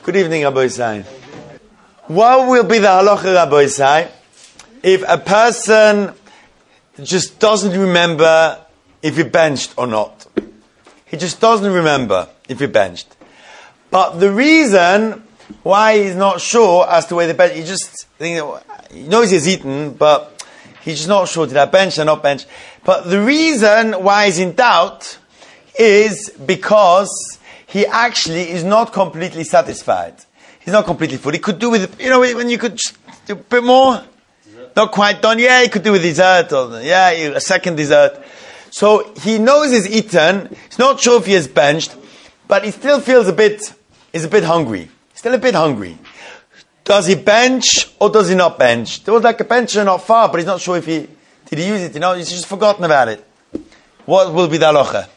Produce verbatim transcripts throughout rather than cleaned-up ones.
Good evening, Rabbi Isai. What will be the halacha, Rabbi Isai, if a person just doesn't remember if he benched or not? He just doesn't remember if he benched. But the reason why he's not sure as to whether the bench, he just think, he knows he's eaten, but he's just not sure, did I bench or not bench? But the reason why he's in doubt is because he actually is not completely satisfied. He's not completely full. He could do with, you know, when you could just do a bit more, dessert. Not quite done. Yeah, he could do with dessert, or yeah, a second dessert. So he knows he's eaten. He's not sure if he has benched, but he still feels a bit, is a bit hungry. Still a bit hungry. Does he bench or does he not bench? There was like a bencher not far, but he's not sure if he, did he use it? You know, he's just forgotten about it. What will be the halacha?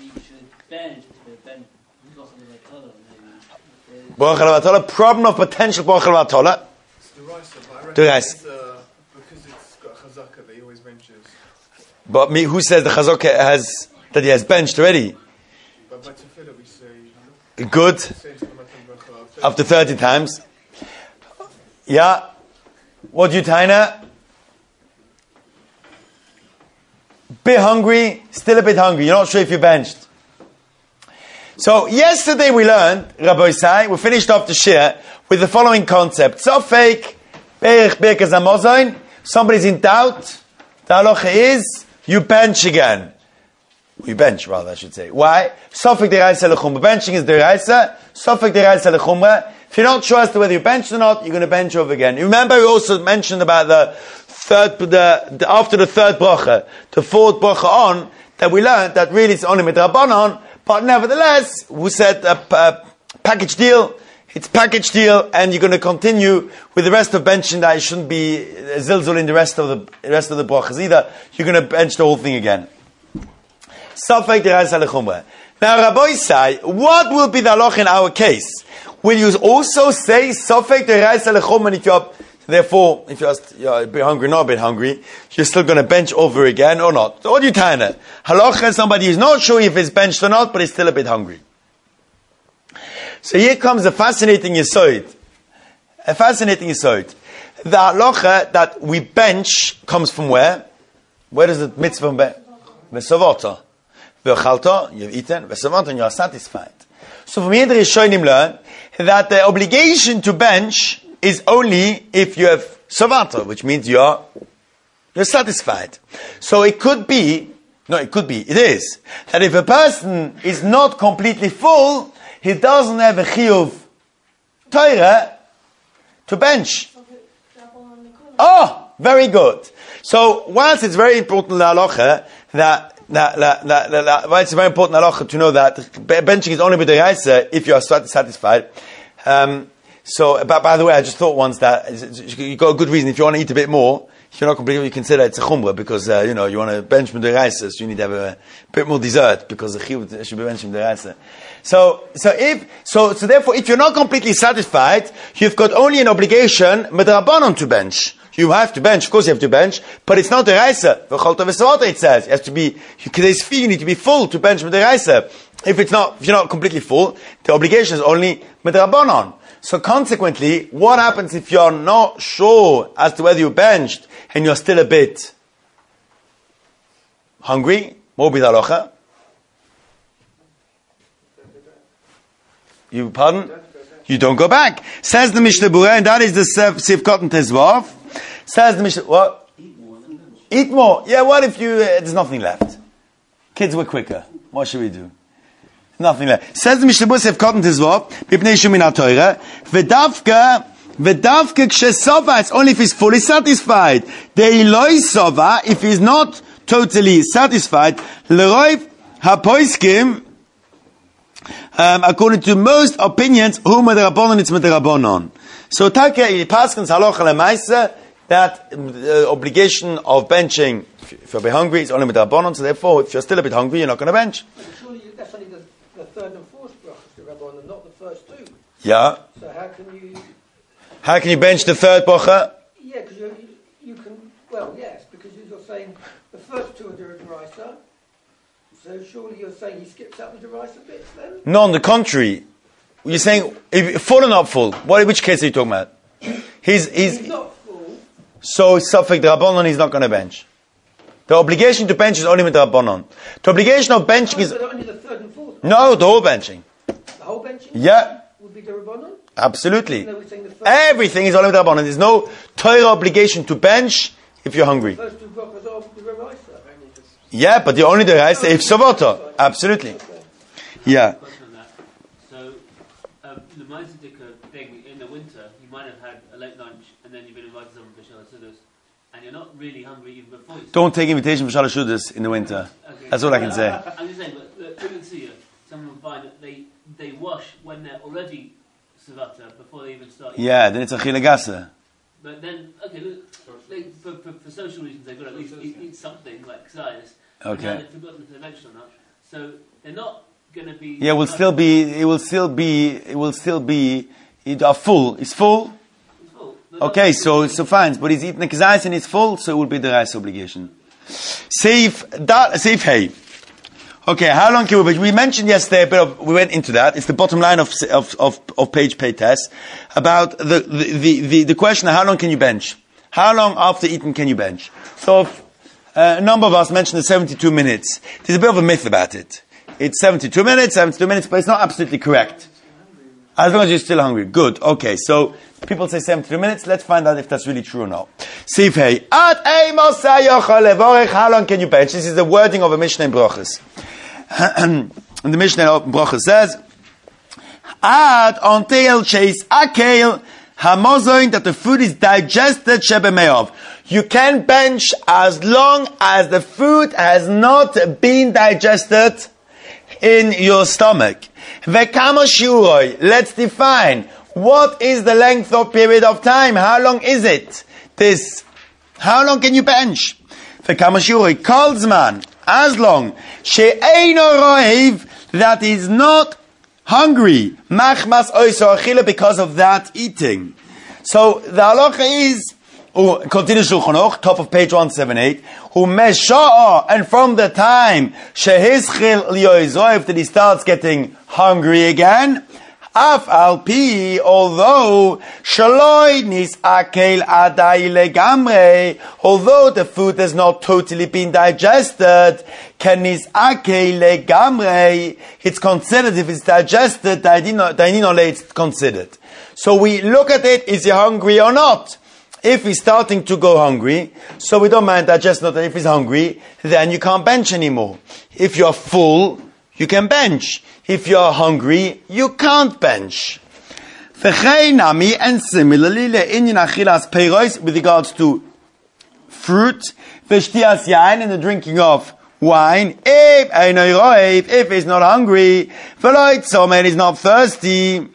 Baruch Halavatollah, problem of potential Baruch Halavatollah. It's the rice, but I reckon the rice. It's, uh, because it's got chazaka that he always benches. But me, who says the chazaka has, that he has benched already? But by tefillah we say, good. After thirty times. Yeah. What do you, Taina? Bit hungry, still a bit hungry. You're not sure if you benched. So yesterday we learned, Rabbi Isai, we finished off the shir with the following concept. Sofek, Berich Birkas Hamazon, somebody's in doubt, the halacha is, you bench again. You bench, rather, I should say. Why? Sofek deraisa lechumra. Benching is deraisa. Sofek deraisa lechumra. If you're not sure as to whether you benched or not, you're going to bench over again. You remember we also mentioned about the third, the, the after the third bracha, the fourth bracha on, that we learned that really it's only midrabanan. But nevertheless, we said a, a package deal, it's package deal, and you're going to continue with the rest of benching that it shouldn't be zilzul in the rest of the, the rest of the brachas either. You're going to bench the whole thing again. Safek deraisa lechumra. Now, Rabbi Isai, what will be the halacha in our case? Will you also say Safek deraisa lechumra if you're, therefore, if you're, you're a bit hungry, not a bit hungry, you're still going to bench over again or not? So what do you tell her? Halacha is somebody who's not sure if he's benched or not, but he's still a bit hungry. So here comes a fascinating yesod. A fascinating yesod. The halacha that we bench comes from where? Where does the mitzvah be? Vesavata. V'chalta, you've eaten. Vesavata, and you are satisfied. So from here the Rishonim learn that the obligation to bench is only if you have savata, which means you are you're satisfied. So it could be, no, it could be, it is, that if a person is not completely full, he doesn't have a chiyuv Torah to bench. Oh, very good. So whilst it's very important la halacha that that that that, that well, it's very important la halacha to know that benching is only b'deraisa if you are satisfied. Um, So, but by the way, I just thought once that you got a good reason if you want to eat a bit more. If you're not completely, you consider it's a chumrah because uh, you know you want to bench the raisa, so you need to have a bit more dessert because the chiyuv should be benched the raisa. So, so if so, so therefore, if you're not completely satisfied, you've got only an obligation midrabanan to bench. You have to bench, of course, you have to bench, but it's not the raisa. It says it has to be. You, you need to be full to bench the raisa. If it's not, if you're not completely full, the obligation is only midrabanan. So consequently, what happens if you're not sure as to whether you benched and you're still a bit hungry? What will be the halacha? You, pardon? You don't go back. Says the Mishnah Berurah, and that is the Sivkot and Tezvav. Says the Mishnah, what? Eat more. Eat more. Yeah, what if you, uh, there's nothing left? Kids were quicker. What should we do? Nothing left. Says the Mishnah Berurah, Sivkot and Tezvav, Bipnei Shumin HaTorah, V'davka, V'davka Kshe it's only if he's fully satisfied. De'iloi Sova, if he's not totally satisfied, L'roiv HaPoiskim, um, according to most opinions, Hu Medrabanon, it's Medrabanon. So, Taka, Paskins Halacha Lemaisa, that uh, obligation of benching, if, if you're a bit hungry, it's only Medrabanon, so therefore, if you're still a bit hungry, you're not going to bench. Surely that's only the, the third and fourth brachas, the Rabbanon, not the first two. Yeah. So how can you... How can you bench the third bracha? Yeah, because you, you can... Well, yes, because you're saying the first two are the derisa, so surely you're saying he skips out the derisa bits then? No, on the contrary. you're saying, if, full or not full? What, which case are you talking about? He's, he's, He's not full. so Safek the Rabbanon he's not going to bench. The obligation to bench is only with the Rabbanon. The obligation of benching is, But only the third and fourth. no, the whole benching. The whole benching? Yeah. Would be the Rabbanon? Absolutely. No, we're saying the first, Everything is only with the Rabbanon. There's no Torah obligation to bench if you're hungry. first two brachas are the Raisa. Yeah, but the only the rice if Shavata. Absolutely. Yeah. Question on that. So, um, the Meisedika thing in the winter, you might have had a late lunch and then you've been invited to some Bishal Sudas, and you're not really hungry even before you Don't take invitation for Shalosh Shudas in the winter. Okay. That's all I can say. I'm just saying, but look, look at Suya, someone will find that they, they wash when they're already Savata before they even start eating. Yeah, then it's a Chilagasa. But then, okay, look, they, for, for, for social reasons, they've got to at least eat, eat something like Ksayas. Okay. And they've forgotten to mention or not. So they're not going to be. Yeah, it will still be, it will still be, it will still be, it are full. It's full. It's full. They're not Okay, gonna so, be- so fine. But he's eating the Kazais and it's full, so it will be the rice obligation. Save that, save hay. Okay, how long can we bench? We mentioned yesterday a bit of, we went into that. It's the bottom line of, of, of, of page pay test about the, the, the, the, the question of how long can you bench? How long after eating can you bench? So, uh, a number of us mentioned the seventy-two minutes. There's a bit of a myth about it. It's seventy-two minutes, seventy-two minutes, but it's not absolutely correct. As long as you're still hungry. Good. Okay, so people say seventy-two minutes. Let's find out if that's really true or not. Sif hey. At eimosay yochel levorech. How long can you bench? This is the wording of a Mishnah in Brochus. And the Mishnah in Brochus says, Ad until chase akel hamozoin, that the food is digested shebemeov. You can bench as long as the food has not been digested in your stomach. Vekama shiuroi. Let's define what is the length of period of time. How long is it? This. How long can you bench? Vekama shiuroi. Kolzman. As long. She'eino roiv. That is not hungry. Machmas oiso achila, because of that eating. So the halacha is, oh, continue Shulchan Aruch, top of page one seventy-eight. Who mesha'a, and from the time shehischil liyoizoiv, that he starts getting hungry again. Af al pi, although shaloi nis akel adai legamre, although the food has not totally been digested, ken nis akel legamre, it's considered, if it's digested, dainino it's considered. So we look at it, is he hungry or not? If he's starting to go hungry, so we don't mind digesting it. If he's hungry, then you can't bench anymore. If you're full, you can bench. If you're hungry, you can't bench. And similarly, with regards to fruit, and the drinking of wine, if he's not hungry, and he's not thirsty,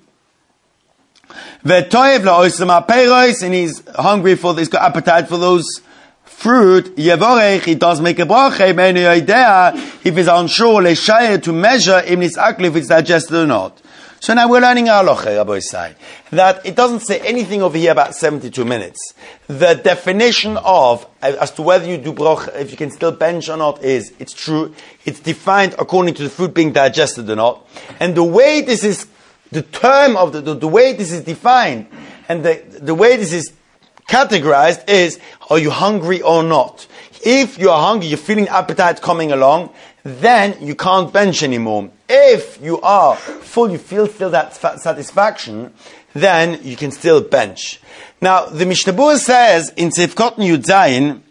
and he's hungry for this, got appetite for those fruit, he does make a bracha, if he's unsure, to measure if it's digested or not. So now we're learning our halacha, Rabbi Isai, that it doesn't say anything over here about seventy-two minutes. The definition of, as to whether you do bracha, if you can still bench or not, is, it's true, it's defined according to the food being digested or not. And the way this is, the term of the, the, the way this is defined, and the, the way this is categorized is, are you hungry or not? If you're hungry, you're feeling appetite coming along, then you can't bench anymore. If you are full, you feel still that satisfaction, then you can still bench. Now, the Mishnah Berurah says in Sefkot Yud Zayin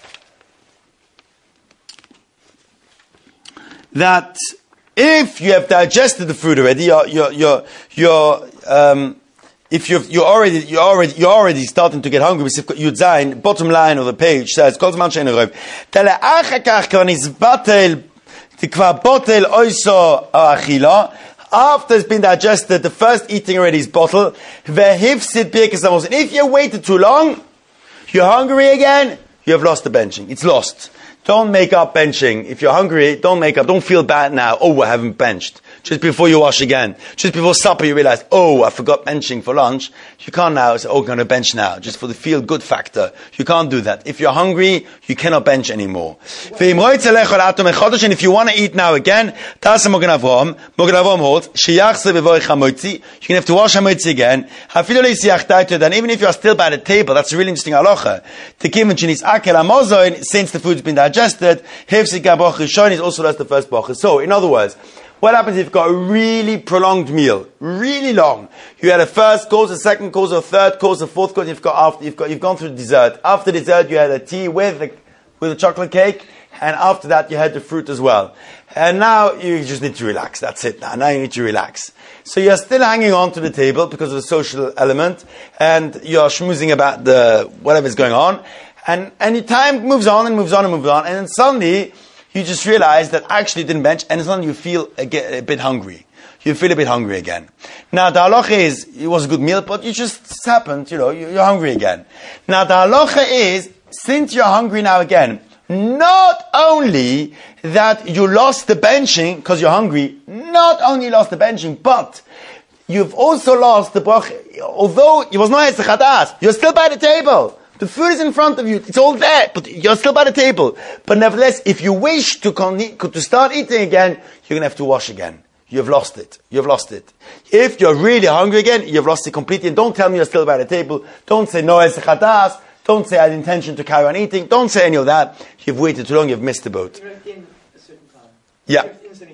that if you have digested the food already, you're, you're, you're, you're um, if you've, you're already, you're already, you're already starting to get hungry, Yud Zayin, bottom line of the page says, Kol zman she'eino roiv, tele achakach kvar nizbatel, tikvar botel oiso achila, after it's been digested, the first eating already is bottle, vehifsid birkas amos. And if you waited too long, you're hungry again, you have lost the benching. It's lost. Don't make up benching. If you're hungry, don't make up. Don't feel bad now. Oh, I haven't benched. just before you wash again. Just before supper you realize, oh, I forgot benching for lunch. You can't now say, oh, I'm going to bench now, just for the feel-good factor. You can't do that. If you're hungry, you cannot bench anymore. And if you want to eat now again, that's Mogen Avraham. Mogen Avraham holds, you're going to have to wash hamotzi again. Then even if you're still by the table, that's a really interesting halacha. The given chinis akel amozoin, since the food's been digested, hefsik bracha rishon is also that's the first bracha. So, in other words, what happens if you've got a really prolonged meal, really long? You had a first course, a second course, a third course, a fourth course. You've got after you've got you've gone through the dessert. After dessert, you had a tea with the, with a chocolate cake, and after that, you had the fruit as well. And now you just need to relax. That's it. Now, now you need to relax. So you're still hanging on to the table because of the social element, and you're schmoozing about the whatever's going on, and and your time moves on and moves on and moves on, and then suddenly you just realize that actually you didn't bench, and suddenly you feel a, a bit hungry. You feel a bit hungry again. Now the halacha is, it was a good meal, but you just it's happened, you know, you're hungry again. Now the halacha is, since you're hungry now again, not only that you lost the benching because you're hungry, not only lost the benching, but you've also lost the bracha. Although it was not Hesed Chadas, you're still by the table. The food is in front of you. It's all there, but you're still by the table. But nevertheless, if you wish to con- to start eating again, you're going to have to wash again. You've lost it. You've lost it. If you're really hungry again, you've lost it completely. And don't tell me you're still by the table. Don't say no Hesed Chadas. Don't say I had intention to carry on eating. Don't say any of that. You've waited too long. You've missed the boat. In a certain time. Yeah.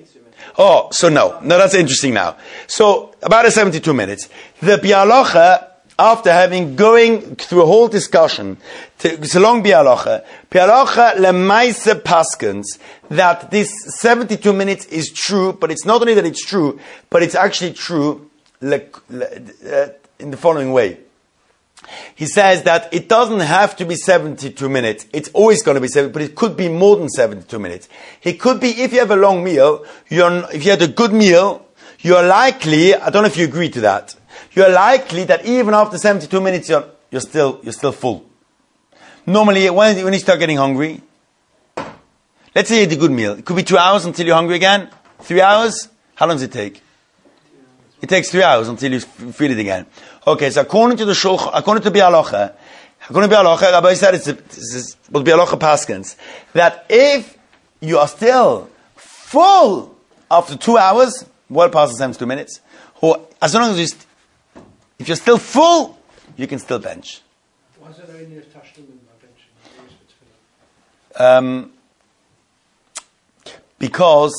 Oh, so no. No, that's interesting now. So, about a seventy-two minutes. The Bialocha, after having going through a whole discussion, to, it's a long Bialocha, Bialocha lemaise paskins, that this seventy-two minutes is true, but it's not only that it's true, but it's actually true le, le, uh, in the following way. He says that it doesn't have to be seventy-two minutes. It's always going to be seventy, but it could be more than seventy-two minutes. It could be, if you have a long meal, you're, if you had a good meal, you're likely, I don't know if you agree to that, you're likely that even after seventy-two minutes, you're, you're still, you're still full. Normally, when, when you start getting hungry, let's say you had a good meal. It could be two hours until you're hungry again. Three hours? How long does it take? It takes three hours until you feel it again. Okay, so according to the Shulch, according to Bialocha, according to Bialocha, Rabbi said it's, it's what Bialocha paskins, that if you are still full after two hours, well past the seventy-two minutes, or as long as you, st- if you're still full, you can still bench. Why is there any tashlumin by benching? Um, because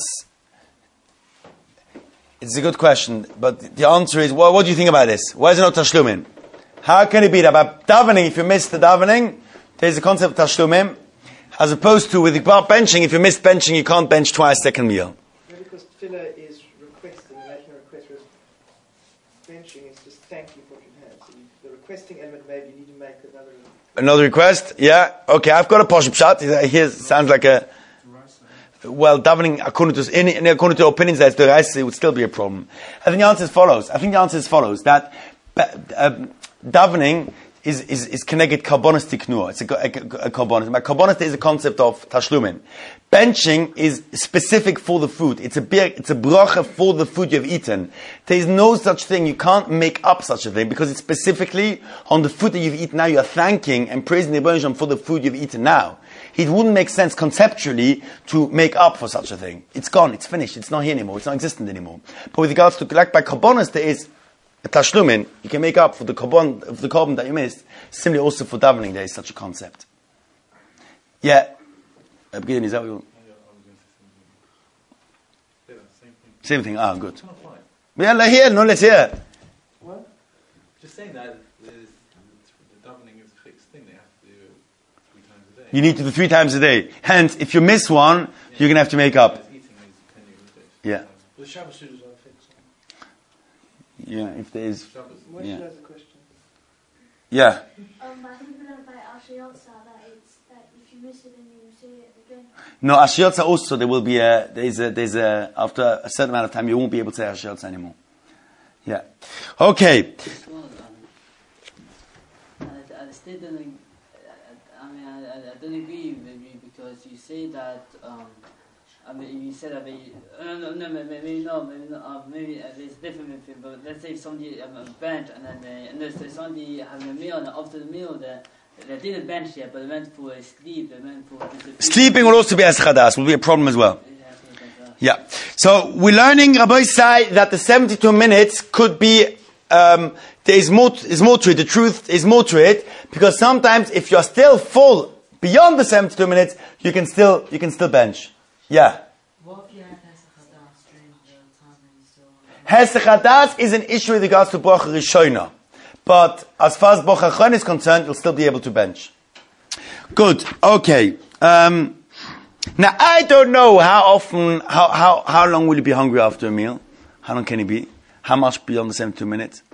it's a good question, but the answer is, well, what do you think about this? Why is it not tashlumin? How can it be that about davening, if you miss the davening, there's a concept of tashlumin, as opposed to with the benching, if you miss benching, you can't bench twice second meal. Yeah, because tefillah is requesting, making a request, whereas benching is just thank you for what you have. So you, the requesting element, maybe you need to make another. Another request? Yeah. Okay, I've got a posh pshat. Here sounds like a. Well, davening according to in, in, according to opinions, that's the rest, it would still be a problem. I think the answer is follows. I think the answer is follows that uh, davening is is is connected karbonis tiknua. It's a, a, a karbonis. My karbonis is a concept of tashlumin. Benching is specific for the food. It's a bir, it's a bracha for the food you've eaten. There is no such thing. You can't make up such a thing because it's specifically on the food that you've eaten now. You are thanking and praising the Rebbeinu Shalom for the food you've eaten now. It wouldn't make sense conceptually to make up for such a thing. It's gone. It's finished. It's not here anymore. It's not existent anymore. But with regards to like by karbonis, there is a tashlumin. You can make up for the carbon of the carbon that you missed. Similarly, also for davening, there is such a concept. Yeah. Is that what you? Same thing. Ah, good. Yeah, let's hear. No, let's hear. What? Just saying that the davening is a fixed thing. They have to do it three times a day. You need to do three times a day. Hence, if you miss one, yeah, you're going to have to make up. Yeah. The Shabbos suitors are fixed. Yeah, if there is. What Yeah. should ask a question? Yeah. Um, I think we learned by Asher Yotza that it's that if you miss it then you see it again. No, Ashiyotza also, there will be a, there's a, there's a, after a certain amount of time, you won't be able to say Ashiyotza anymore. Yeah. Okay. I, I still don't, I, I mean, I, I don't agree with you because you say that, um, I mean, you said that maybe, uh, no, no, maybe no, maybe not, uh, maybe uh, there's different thing, but let's say somebody um, bench and then they, and there's somebody having a meal and after the meal they, they didn't bench yet, but they went for a sleep, they went for... Sleeping will also be as chadas, will be a problem as well. Yeah. So we're learning, Rabbi say, that the seventy-two minutes could be, um, there is more, is more to it, the truth is more to it, because sometimes if you're still full beyond the seventy-two minutes, you can still, you can still bench. Yeah. What if you had Hesach Hadas during the time when you still... Hesach Hadas is an issue with regards to Bracha Rishona. But as far as Bracha Achron is concerned, you'll still be able to bench. Good. Okay. Um, now, I don't know how often, how, how, how long will you be hungry after a meal? How long can it be? How much beyond the seventy-two minutes?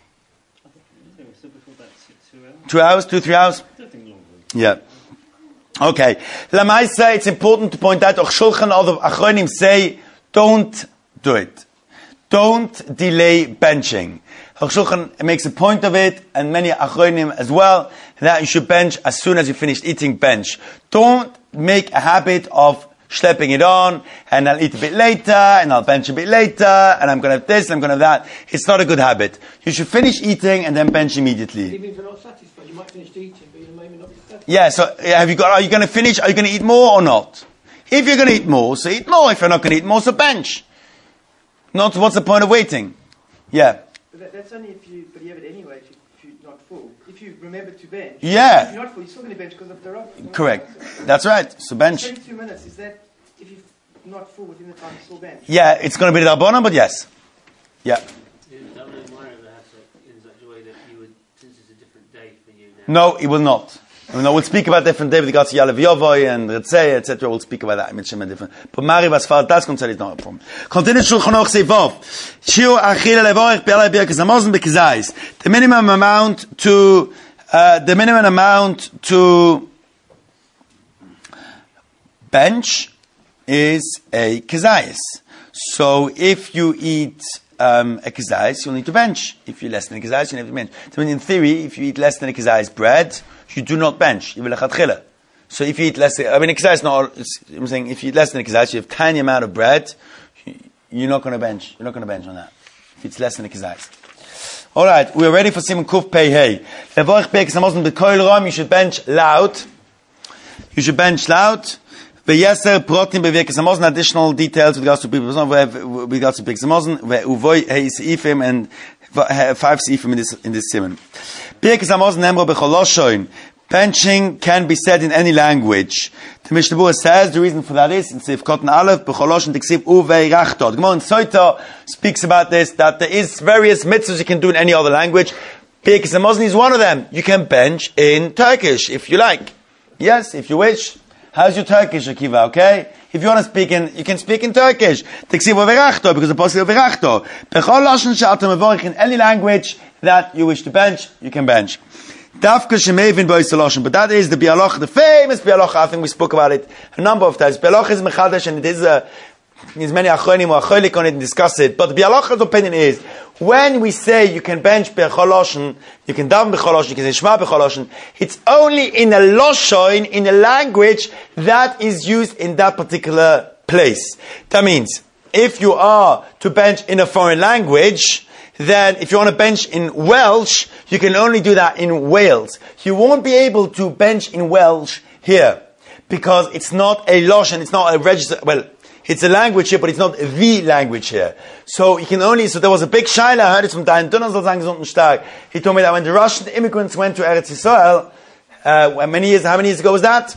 Two hours? Two, three hours? Yeah. Okay. Lamaisa, it's important to point out, Och Shulchan Aruch Achronim say, don't do it. Don't delay benching. Och Shulchan makes a point of it, and many Achronim as well, that you should bench as soon as you finish eating, bench. Don't make a habit of schlepping it on, and I'll eat a bit later, and I'll bench a bit later, and I'm going to have this, and I'm going to have that. It's not a good habit. You should finish eating and then bench immediately. Even if you're not satisfied, you might finish eating, but you may not be satisfied. Yeah, so have you got, are you going to finish, are you going to eat more or not? If you're going to eat more, so eat more. If you're not going to eat more, so bench. Not, what's the point of waiting? Yeah. But that, that's only if you, but you have it anyway if, you, if you're not full. If you remember to bench, Yeah. if you're not full, you're still going to bench because of the rock. Correct. That's right. So bench. twenty-two minutes, is that, if you're not full within the time, you still bench? Yeah, it's going to be the Rabbanan, but yes. Yeah. That would admire the Hafsek in such a way that you would, since it's a different day for you now. No, it will not. No, we'll speak about different day with regards to Yalev Yovoy and Retzei, et cetera. We'll speak about that. I mentioned different. But Mari, as far as that's concerned, it's not a problem. Continue Shulchan Aruch Seivov. Shiur Achila Levorich Be'alei Birkas Hamazon B'Kizayis. The minimum amount to, uh, the minimum amount to bench is a Kizayis. So if you eat um, a Kizayis, you'll need to bench. If you eat less than a Kizayis, you need to bench. So in theory, if you eat less than a Kizayis bread, you do not bench. You will lechatchila. So if you eat less, I mean, a kizayis is not. I'm saying if you eat less than a kizayis, you have tiny amount of bread. You're not going to bench. You're not going to bench on that. If it's less than a kizayis. All right, we are ready for Simon Kuf Pei Hey. Levorich Birkas Hamazon b'Kol Ram. You should bench loud. You should bench loud. Ve'yeser protim b'Birkas Hamazon. Additional details with regards to Birkas Hamazon. With regards to Birkas Hamazon. Ve'uvoy Hey Seifim and five Seifim in this in this Simon. Birkas Hamazon Nemro b'Choloshoin. Benching can be said in any language. The Mishnah Berurah says the reason for that is in Sif Kotan Aleph b'Choloshoin Tiksiv Uvei Rachto. The Gemara in Soita speaks about this, that there is various mitzvahs you can do in any other language. Birkas Hamazon is one of them. You can bench in Turkish if you like. Yes, if you wish. How's your Turkish, Akiva? Okay, if you want to speak in, you can speak in Turkish. Tiksiv Uvei Rachto, because the Apostle Uvei Rachto. B'Choloshoin Shaltam Mevorich, in any language that you wish to bench, you can bench. Dafka Shemevin Boisaloshin, but that is the Bialoch, the famous Bialoch. I think we spoke about it a number of times. Bialoch is Mechadesh, and it is a, there's many Achronim or Acholik on it and discuss it. But the Bialoch's opinion is, when we say you can bench B'Choloshin, you can daven B'Choloshin, you can say Shema B'Choloshin, it's only in a Loshoin, in a language that is used in that particular place. That means, if you are to bench in a foreign language, then if you want to bench in Welsh, you can only do that in Wales. You won't be able to bench in Welsh here, because it's not a Loshen, it's not a register, well, it's a language here, but it's not the language here. So you can only, so there was a big shaila, I heard it from Dan Dunner, he told me that when the Russian immigrants went to Eretz Yisrael, uh, many years, how many years ago was that?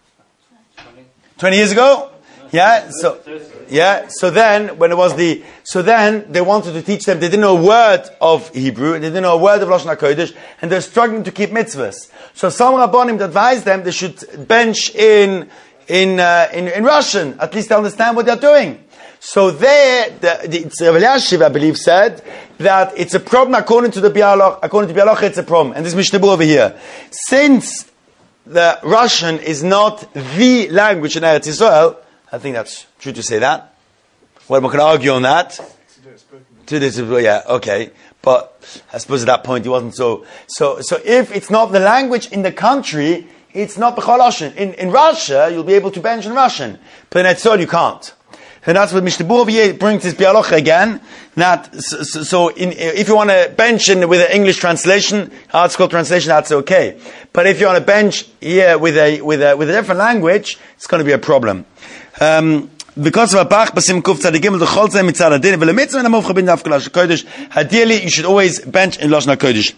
twenty years ago? Yeah, so, yeah, so then, when it was the, so then, they wanted to teach them, they didn't know a word of Hebrew, they didn't know a word of Lashon HaKodesh, and they're struggling to keep mitzvahs. So some Rabbanim advised them, they should bench in, in, uh, in, in Russian, at least they understand what they're doing. So there, the, the Rav Elyashiv, I believe, said, that it's a problem according to the Bialoch, according to Bialoch, it's a problem. And this Mishnah Berurah over here. Since the Russian is not the language in Eretz Yisrael, I think that's true to say that. Well, we can argue on that. To this, yeah, okay. But I suppose at that point it wasn't so. So, so if it's not the language in the country, It's not B'chol Lashon. In, in Russia, you'll be able to bench in Russian. But in Etzol, you can't. And that's what Mishnah Berurah over here brings this Bialocha again. That, so, so in, if you want to bench in, with an English translation, hard school translation, that's okay. But if you want to bench here with a, with a, with a different language, it's going to be a problem. Um, because of a bach, basim kuf tzadegim, the chol zeh mitzad adin, v'le mitzvah and amov chabin dafka lashon kodesh. Ideally, you should always bench in Lashon HaKodesh.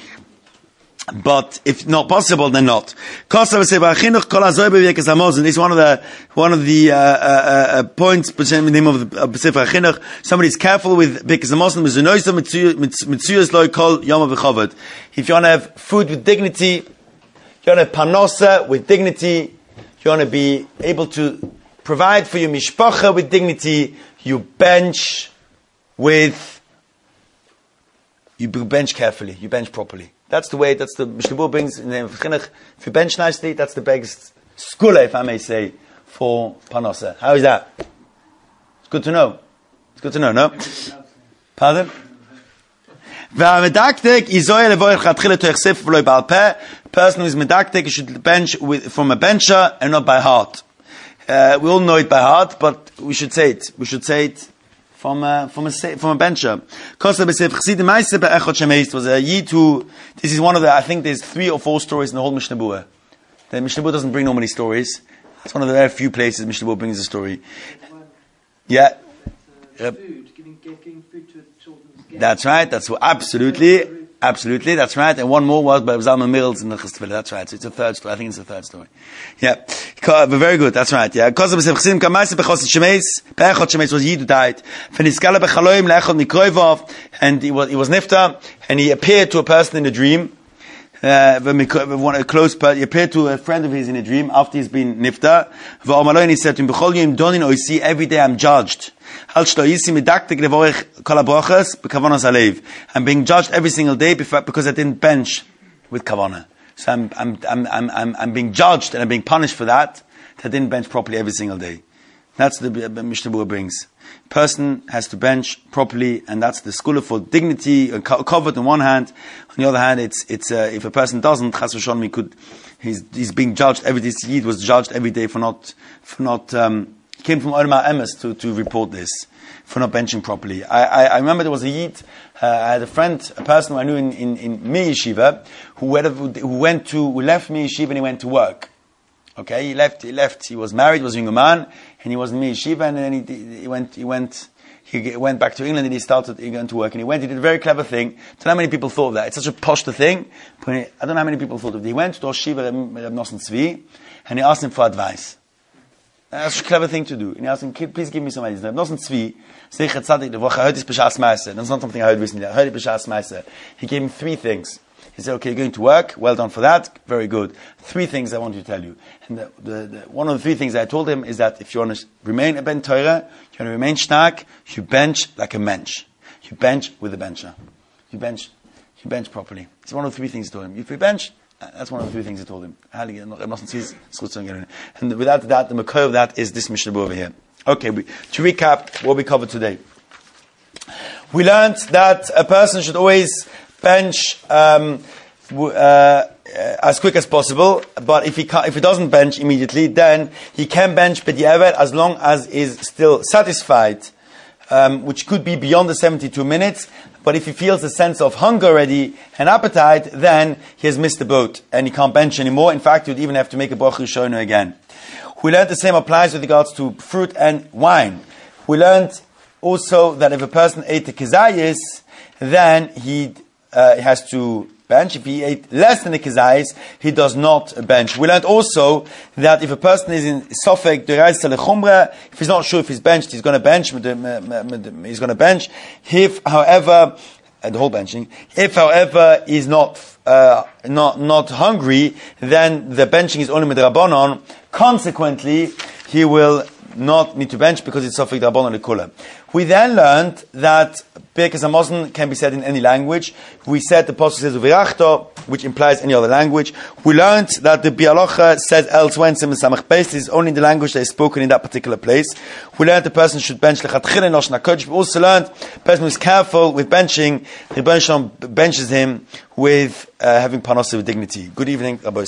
But if not possible, then not. This is one of the one of the uh, uh, uh, points in the name of the uh, Sefer HaChinuch. Somebody's careful with Birkas Hamazon. If you want to have food with dignity, you want to have panosa with dignity, you want to be able to provide for your mishpacha with dignity, you bench with, you bench carefully, you bench properly. That's the way, that's the Mishnah Berurah brings in the name of Chinuch. If you bench nicely, that's the biggest skula, if I may say, for Panosa. How is that? It's good to know. It's good to know, no? Pardon? Person who is medaktek should bench with, from a bencher and not by heart. Uh, we all know it by heart, but we should say it. We should say it from a, from a, from a bencher. Was a yid who, this is one of the, I think there's three or four stories in the whole Mishnah Berurah. The Mishnah Berurah doesn't bring no many stories. It's one of the very few places Mishnah Berurah brings a story. Yeah. Yep. Food, giving, giving food to children's game. That's right, that's what, absolutely, absolutely, that's right. And one more was by Zalman Mills in the Chesed. That's right. So it's a third story. I think it's the third story. Yeah. Very good, that's right. Yeah. Because of the Chesidim Kamaisa Bechos Shemeis, Bechot Shemeis was Yid who died. V'niskala Bechaloim Le'echot Mikroivov, and he was, he was Nifta, and he appeared to a person in a dream. Uh, a close person, he appeared to a friend of his in a dream after he's been Nifta. V'omaloin, he said to him, B'chol Yom Donin Oisi, every day I'm judged. I'm being judged every single day because I didn't bench with kavanah. So I'm, I'm, I'm, I'm, I'm, I'm being judged and I'm being punished for that. That I didn't bench properly every single day. That's the Mishnah Berurah brings. Person has to bench properly, and that's the school for dignity and covered on one hand. On the other hand, it's it's uh, if a person doesn't, chas v'shalom, he could he's he's being judged every day. Yid was judged every day for not for not. Um, came from Orma Emes to, to report this, for not benching properly. I, I, I remember there was a Yid, uh, I had a friend, a person who I knew in, in, in Mi Yeshiva, who, had, who went to, who left Mi Yeshiva and he went to work. Okay, he left, he left, he was married, was a young man, and he was in Mi Yeshiva, and then he, he went, he went, he went back to England and he started he went to work, and he went, he did a very clever thing. I don't know how many people thought of that. It's such a posh thing, but I don't know how many people thought of it. He went to Oshiva Reb Nosson Tzvi, and he asked him for advice. That's a clever thing to do. And he asked him, please give me some ideas. Reb Nosson Tzvi, Zeichet Tzadik, the Woche, I heard this B'Shas Meiser. That's not something I heard recently. I heard it B'Shas Meiser. He gave him three things. He said, okay, you're going to work. Well done for that. Very good. Three things I want to tell you. And the, the, the, one of the three things I told him is that if you want to remain a Ben Torah, you want to remain stark, you bench like a mensch. You bench with a bencher. You bench, you bench properly. It's one of the three things I told him. If you bench, that's one of the three things I told him. And without that, the makor of that is this Mishnah Berurah over here. Okay, we, to recap what we covered today. We learned that a person should always bench um, uh, as quick as possible, but if he can't, if he doesn't bench immediately, then he can bench b'diavad as long as he is still satisfied, um, which could be beyond the seventy-two minutes. But if he feels a sense of hunger already and appetite, then he has missed the boat and he can't bench anymore. In fact, he would even have to make a bracha shona again. We learned the same applies with regards to fruit and wine. We learned also that if a person ate the kezayis, then he uh, has to bench. If he ate less than the kezayis, he does not bench. We learned also that if a person is in sofek deraisa lechumra, if he's not sure if he's benched, he's going to bench. He's going to bench. If, however, uh, the whole benching. If, however, he's not uh, not not hungry, then the benching is only midrabanon. Consequently, he will not need to bench because it's sofek derabanon lekula. We then learned that Birkas Hamazon can be said in any language. We said the pasuk says uvirachto, which implies any other language. We learned that the Bialocha says elsewhere in Siman Samach Beis is only in the language that is spoken in that particular place. We learned the person should bench lechatchila in Lashon HaKodesh. We also learned the person who is careful with benching, the Rebbeinu Shalom benches him with uh, having panos with dignity. Good evening, Rabbi.